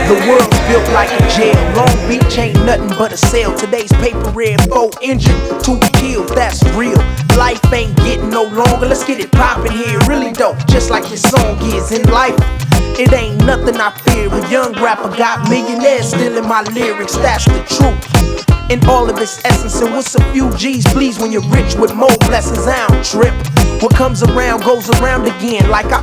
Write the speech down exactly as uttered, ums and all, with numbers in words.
The world's built like a jail. Long Beach ain't nothing but a cell. Today's paper red, four engine, two killed, that's real. Life ain't getting no longer, let's get it poppin' here. Really dope, just like this song is. In life, it ain't nothing I fear. A young rapper got millionaires stealing my lyrics, that's the truth. In all of its essence, and what's a few G's, please, when you're rich with more blessings, I don't trip. What comes around goes around again. Like I